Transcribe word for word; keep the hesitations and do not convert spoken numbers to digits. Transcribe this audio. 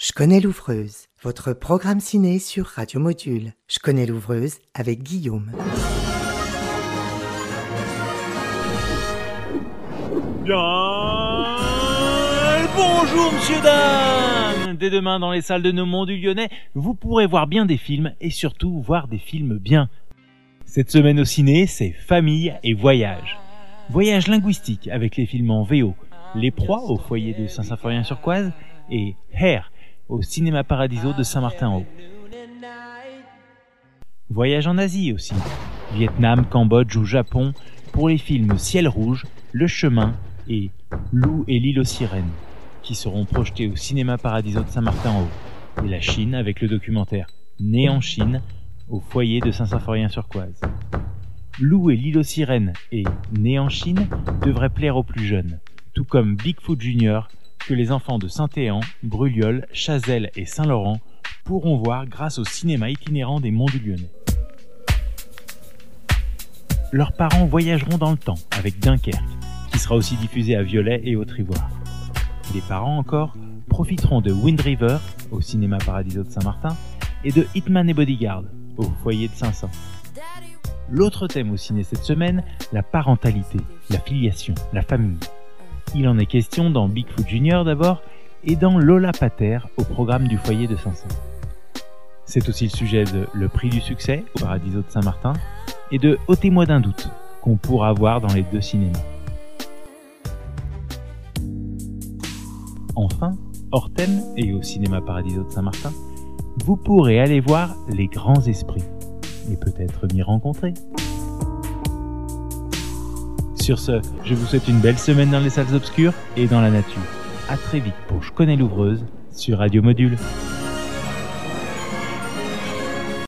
Je connais l'ouvreuse, votre programme ciné sur Radio Module. Je connais l'ouvreuse avec Guillaume. Bien, bonjour monsieur, dame. Dès demain dans les salles de nos Mondules lyonnais, vous pourrez voir bien des films et surtout voir des films bien. Cette semaine au ciné, c'est famille et voyage. Voyage linguistique avec les films en V O, Les Proies au foyer de Saint-Symphorien-sur-Coise et Hair au Cinéma Paradiso de Saint-Martin-en-Haut. Voyage en Asie aussi, Vietnam, Cambodge ou Japon pour les films Ciel Rouge, Le Chemin et Lou et l'île aux sirènes, qui seront projetés au Cinéma Paradiso de Saint-Martin-en-Haut, et la Chine avec le documentaire Né en Chine au foyer de Saint-Symphorien-sur-Coise. Lou et l'île aux sirènes et Né en Chine devraient plaire aux plus jeunes, tout comme Bigfoot Junior que les enfants de Saint-Éan, Brulliol, Chazelles et Saint-Laurent pourront voir grâce au cinéma itinérant des Mondules lyonnais. Leurs parents voyageront dans le temps avec Dunkerque, qui sera aussi diffusé à Violet et Haute-Ivoire. Les parents encore profiteront de Wind River au Cinéma Paradiso de Saint-Martin et de Hitman et Bodyguard au foyer de Saint-Saëns. L'autre thème au ciné cette semaine, la parentalité, la filiation, la famille. Il en est question dans Bigfoot Junior d'abord et dans Lola Pater au programme du foyer de Saint-Saëns. C'est aussi le sujet de Le Prix du Succès au Paradiso de Saint-Martin et de Ôtez-moi d'un doute qu'on pourra voir dans les deux cinémas. Enfin, hors thème et au Cinéma Paradiso de Saint-Martin, vous pourrez aller voir Les Grands Esprits et peut-être m'y rencontrer. Sur ce, je vous souhaite une belle semaine dans les salles obscures et dans la nature. À très vite pour Je connais l'ouvreuse sur Radio Module.